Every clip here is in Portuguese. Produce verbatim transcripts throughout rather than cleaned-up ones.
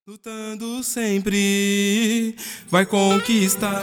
Lutando sempre vai conquistar.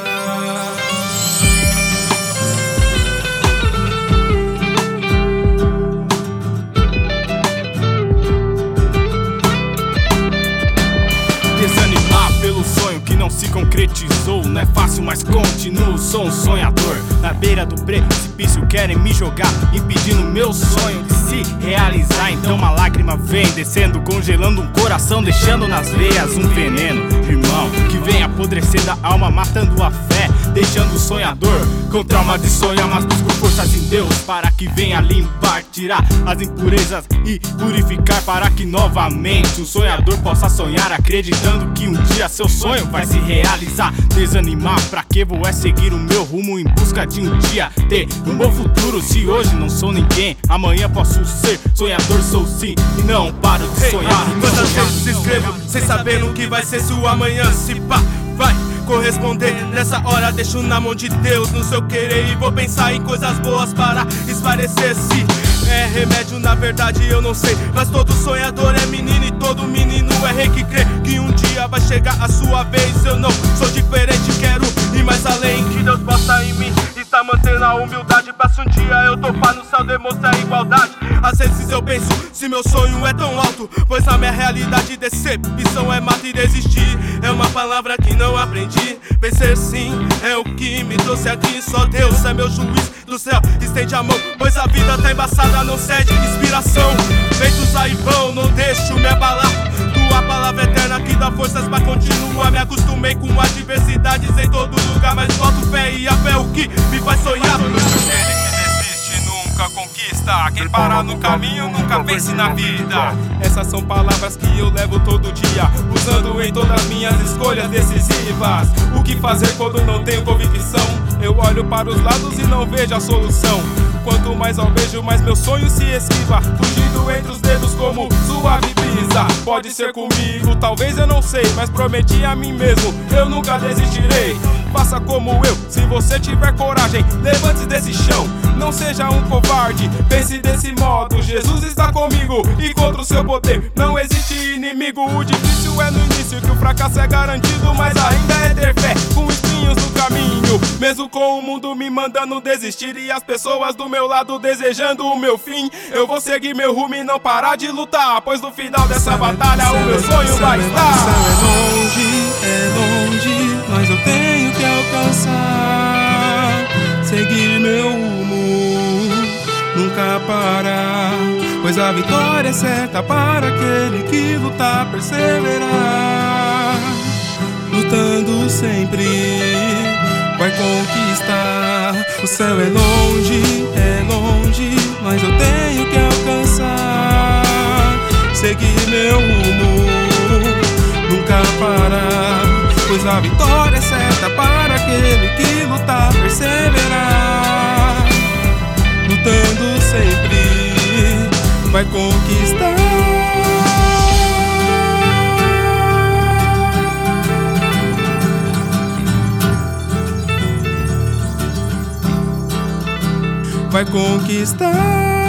Desanimar pelo sonho que não se concretizou. Não é fácil, mas continuo, sou um sonhador. Na beira do precipício querem me jogar, impedindo meu sonho de se realizar. Então uma lágrima vem descendo, congelando um coração, deixando nas veias um veneno, irmão, que vem apodrecendo a alma, matando a fé, deixando o sonhador com trauma de sonhar. Mas busco forças em Deus para que venha limpar, tirar as impurezas e purificar, para que novamente o sonhador possa sonhar, acreditando que um dia seu sonho vai se realizar. Desanimar pra que vou é seguir o meu rumo, em busca de um dia ter um bom futuro. Se hoje não sou ninguém, amanhã posso ser sonhador, sou sim, e não paro de Hey, sonhar. quantas vezes escrevo sem saber no que vai ser se o amanhã se pá vai corresponder. Nessa hora deixo na mão de Deus no seu querer, e vou pensar em coisas boas para esclarecer. Se é remédio, na verdade eu não sei, mas todo sonhador é menino e todo menino é rei que crê que um dia vai chegar a sua vez. Eu não sou diferente, quero ir mais além, que Deus possa em mim estar mantendo a humildade, pra se um dia eu topar no céu demonstrar a igualdade. Às vezes eu penso, se meu sonho é tão alto, pois na minha realidade decepção é matar e desistir. É uma palavra que não aprendi, vencer sim é o que me trouxe aqui. Só Deus é meu juiz do céu, estende a mão, pois a vida tá embaçada, não cede inspiração. Ventos aí vão, não deixo me abalar, tua palavra eterna que dá forças pra continuar. Me acostumei com adversidades em todo lugar, mas boto fé e a fé é o que me faz sonhar. Nunca conquista, quem para no caminho nunca vence na vida. Essas são palavras que eu levo todo dia, usando em todas as minhas escolhas decisivas. O que fazer quando não tenho convicção? Eu olho para os lados e não vejo a solução. Quanto mais almejo, mais meu sonho se esquiva, fugindo entre os dedos como suave brisa. Pode ser comigo, talvez eu não sei, mas prometi a mim mesmo, eu nunca desistirei. Faça como eu, se você tiver coragem, levante-se desse chão, não seja um covarde, pense desse modo. Jesus está comigo e contra o seu poder não existe inimigo. O difícil é no início, que o fracasso é garantido, mas ainda é ter fé com espinhos no caminho. Mesmo com o mundo me mandando desistir e as pessoas do meu lado desejando o meu fim, eu vou seguir meu rumo e não parar de lutar, pois no final dessa batalha o meu sonho vai estar. O céu é longe, é longe, mas eu tenho que alcançar, seguir meu rumo, nunca parar, pois a vitória é certa para aquele que lutar, perseverar. Lutando sempre vai conquistar. O céu é longe, é longe, mas eu tenho que alcançar, seguir meu rumo, nunca parar, pois a vitória é certa para aquele que lutar, perseverar. Lutando sempre vai conquistar. Vai conquistar.